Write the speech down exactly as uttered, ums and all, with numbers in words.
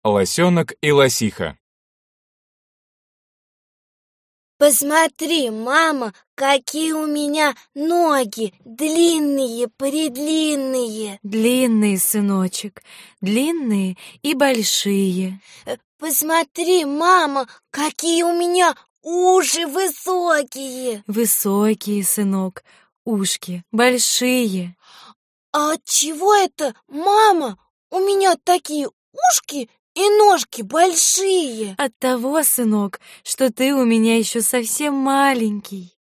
Лосенок и лосиха. Посмотри, мама, какие у меня ноги, длинные-предлинные. Длинные, сыночек, длинные и большие. Посмотри, мама, какие у меня уши высокие. Высокие, сынок, ушки большие. А отчего это, мама, у меня такие ушки и ножки большие? От того, сынок, что ты у меня еще совсем маленький.